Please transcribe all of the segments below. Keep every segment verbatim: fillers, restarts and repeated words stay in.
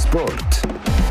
Sport.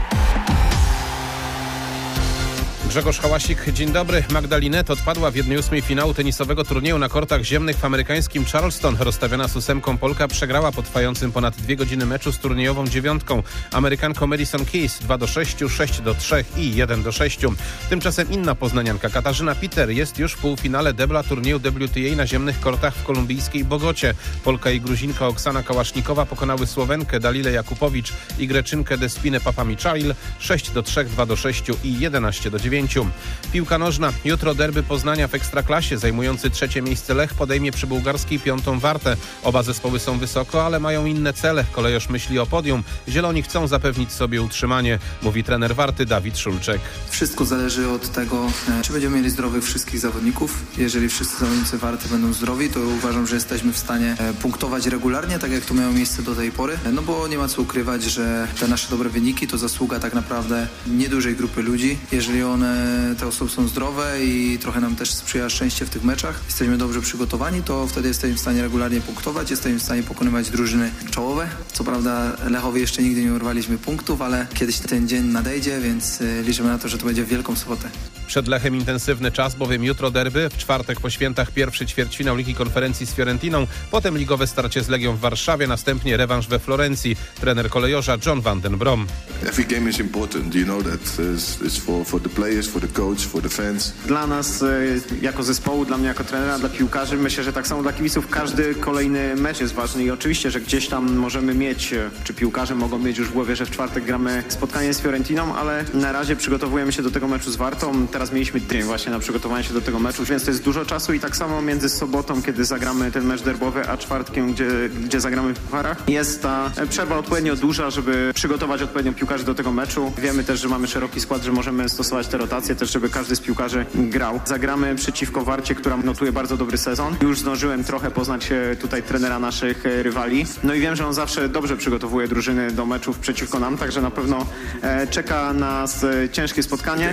Grzegorz Hałasik, dzień dobry. Magda Linette odpadła w jednej ósmej finału tenisowego turnieju na kortach ziemnych w amerykańskim Charleston. Rozstawiona z ósemką Polka przegrała po trwającym ponad dwie godziny meczu z turniejową dziewiątką. Amerykanką Madison Keys dwa do sześciu, sześć do trzech i jeden do sześciu. Tymczasem inna poznanianka Katarzyna Peter jest już w półfinale debla turnieju W T A na ziemnych kortach w kolumbijskiej Bogocie. Polka i Gruzinka Oksana Kałasznikowa pokonały Słowenkę Dalilę Jakubowicz i Greczynkę Despinę Papamiczail sześć do trzech, dwa do sześciu i jedenaście do dziewięciu. Piłka nożna. Jutro derby Poznania w Ekstraklasie. Zajmujący trzecie miejsce Lech podejmie przy bułgarskiej piątą Wartę. Oba zespoły są wysoko, ale mają inne cele. Kolejorz myśli o podium. Zieloni chcą zapewnić sobie utrzymanie, mówi trener Warty Dawid Szulczek. Wszystko zależy od tego, czy będziemy mieli zdrowych wszystkich zawodników. Jeżeli wszyscy zawodnicy Warty będą zdrowi, to uważam, że jesteśmy w stanie punktować regularnie, tak jak to miało miejsce do tej pory. No bo nie ma co ukrywać, że te nasze dobre wyniki to zasługa tak naprawdę niedużej grupy ludzi. Jeżeli one te osoby są zdrowe i trochę nam też sprzyja szczęście w tych meczach, jesteśmy dobrze przygotowani, to wtedy jesteśmy w stanie regularnie punktować, jesteśmy w stanie pokonywać drużyny czołowe. Co prawda Lechowi jeszcze nigdy nie urwaliśmy punktów, ale kiedyś ten dzień nadejdzie, więc liczymy na to, że to będzie w Wielką Sobotę. Przed Lechem intensywny czas, bowiem jutro derby, w czwartek po świętach pierwszy ćwierćfinał Ligi Konferencji z Fiorentiną, potem ligowe starcie z Legią w Warszawie, następnie rewanż we Florencji. Trener kolejorza John van den Brom. Every game is important, you know that it's for for the players, for the coach, for the fans. Dla nas jako zespołu, dla mnie jako trenera, dla piłkarzy, myślę, że tak samo dla kibiców każdy kolejny mecz jest ważny i oczywiście, że gdzieś tam możemy mieć, czy piłkarze mogą mieć już w głowie, że w czwartek gramy spotkanie z Fiorentiną, ale na razie przygotowujemy się do tego meczu z Wartą. Teraz mieliśmy tydzień właśnie na przygotowanie się do tego meczu, więc to jest dużo czasu i tak samo między sobotą, kiedy zagramy ten mecz derbowy, a czwartkiem, gdzie, gdzie zagramy w pucharach, jest ta przerwa odpowiednio duża, żeby przygotować odpowiednio piłkarzy do tego meczu. Wiemy też, że mamy szeroki skład, że możemy stosować te rotacje, też żeby każdy z piłkarzy grał. Zagramy przeciwko Warcie, która notuje bardzo dobry sezon. Już zdążyłem trochę poznać tutaj trenera naszych rywali. No i wiem, że on zawsze dobrze przygotowuje drużyny do meczów przeciwko nam, także na pewno e, czeka nas ciężkie spotkanie.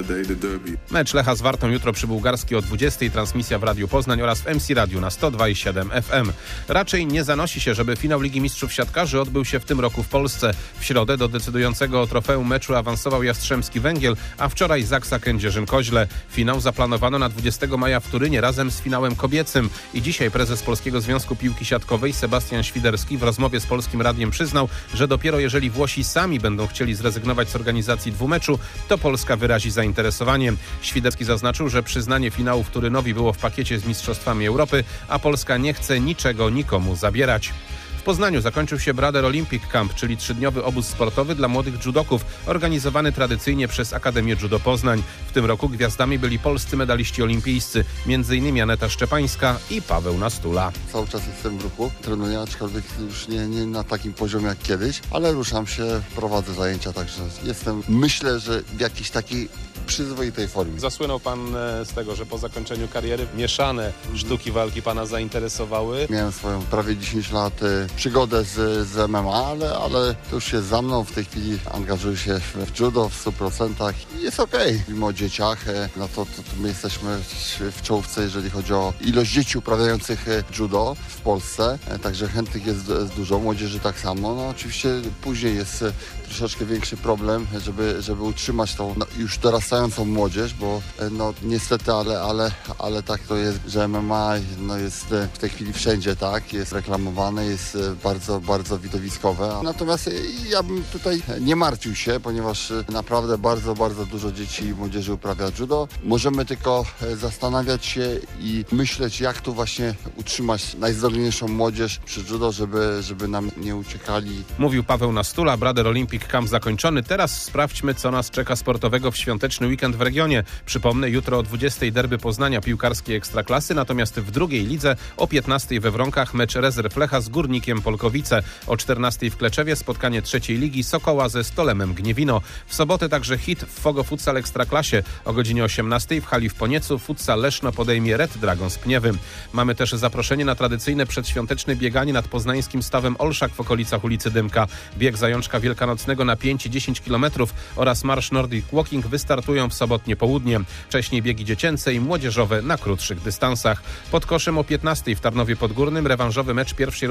Mecz Lecha z Wartą jutro przy bułgarskiej o dwudziestej. Transmisja w Radiu Poznań oraz w M C Radiu na sto dwa i siedem F M. Raczej nie zanosi się, żeby finał Ligi Mistrzów Siatkarzy odbył się w tym roku w Polsce. W środę do decydującego o trofeum meczu awansował Jastrzębski Węgiel, a wczoraj Zaksa Kędzierzyn-Koźle. Finał zaplanowano na dwudziestego maja w Turynie razem z finałem kobiecym. I dzisiaj prezes Polskiego Związku Piłki Siatkowej Sebastian Świderski w rozmowie z Polskim Radiem przyznał, że dopiero jeżeli Włosi sami będą chcieli zrezygnować z organizacji dwumeczu, to Polska wyrazi zainteresowanie. Świderski zaznaczył, że przyznanie finału w Turynowi było w pakiecie z Mistrzostwami Europy, a Polska nie chce niczego nikomu zabierać. W Poznaniu zakończył się Brother Olympic Camp, czyli trzydniowy obóz sportowy dla młodych judoków, organizowany tradycyjnie przez Akademię Judo Poznań. W tym roku gwiazdami byli polscy medaliści olimpijscy, między innymi Aneta Szczepańska i Paweł Nastula. Cały czas jestem w ruchu, trenuję, aczkolwiek już nie, nie na takim poziomie jak kiedyś, ale ruszam się, prowadzę zajęcia, także jestem, myślę, że w jakiejś takiej przyzwoitej formie. Zasłynął pan z tego, że po zakończeniu kariery mieszane sztuki walki pana zainteresowały. Miałem swoją prawie dziesięć lat przygodę z, z M M A, ale, ale to już jest za mną. W tej chwili angażuję się w judo w stu procentach i jest okej. Okay. Mimo o dzieciach, no to, to, to my jesteśmy w czołówce, jeżeli chodzi o ilość dzieci uprawiających judo w Polsce, także chętnych jest, jest dużo, młodzieży tak samo. No oczywiście później jest troszeczkę większy problem, żeby, żeby utrzymać tą no, już dorastającą młodzież, bo no niestety, ale, ale, ale tak to jest, że M M A no, jest w tej chwili wszędzie, tak, jest reklamowane, jest bardzo, bardzo widowiskowe. Natomiast ja bym tutaj nie martwił się, ponieważ naprawdę bardzo, bardzo dużo dzieci i młodzieży uprawia judo. Możemy tylko zastanawiać się i myśleć, jak tu właśnie utrzymać najzdolniejszą młodzież przy judo, żeby, żeby nam nie uciekali. Mówił Paweł Nastula, Brother Olympic Camp zakończony. Teraz sprawdźmy, co nas czeka sportowego w świąteczny weekend w regionie. Przypomnę, jutro o dwudziestej derby Poznania piłkarskiej Ekstraklasy, natomiast w drugiej lidze o piętnastej we Wronkach mecz rezerw Lecha z Górnikiem Polkowice. O czternastej w Kleczewie spotkanie trzeciej ligi Sokoła ze Stolemem Gniewino. W sobotę także hit w Fogo Futsal Ekstraklasie. O godzinie osiemnastej w hali w Poniecu Futsal Leszno podejmie Red Dragon z Pniewy. Mamy też zaproszenie na tradycyjne przedświąteczne bieganie nad poznańskim stawem Olszak w okolicach ulicy Dymka. Bieg Zajączka Wielkanocnego na pięć i dziesięć kilometrów oraz marsz Nordic Walking wystartują w sobotnie południe. Wcześniej biegi dziecięce i młodzieżowe na krótszych dystansach. Pod koszem o piętnastej w Tarnowie Podgórnym rewanżowy mecz pierwszej rundy play-off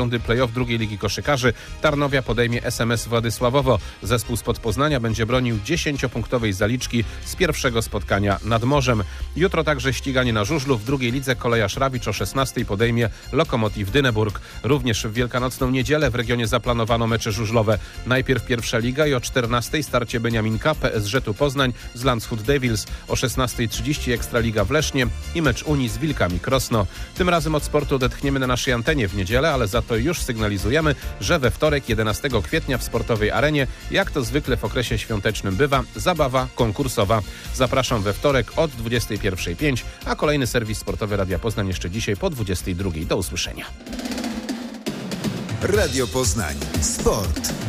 playoff drugiej ligi koszykarzy. Tarnowia podejmie S M S Władysławowo. Zespół spod Poznania będzie bronił dziesięciopunktowej zaliczki z pierwszego spotkania nad morzem. Jutro także ściganie na żużlu. W drugiej lidze Kolejarz Rawicz o szesnastej podejmie Lokomotiv Dyneburg. Również w wielkanocną niedzielę w regionie zaplanowano mecze żużlowe. Najpierw pierwsza liga i o czternastej starcie Beniaminka P S Ż-tu Poznań z Landshut Devils. O szesnastej trzydzieści Ekstraliga w Lesznie i mecz Unii z Wilkami Krosno. Tym razem od sportu odetchniemy na naszej antenie w niedzielę, ale za to już sygnalizujemy, że we wtorek jedenastego kwietnia w sportowej arenie, jak to zwykle w okresie świątecznym bywa, zabawa konkursowa. Zapraszam we wtorek od dwudziestej pierwszej pięć, a kolejny serwis sportowy Radia Poznań jeszcze dzisiaj po dwudziestej drugiej. Do usłyszenia. Radio Poznań. Sport.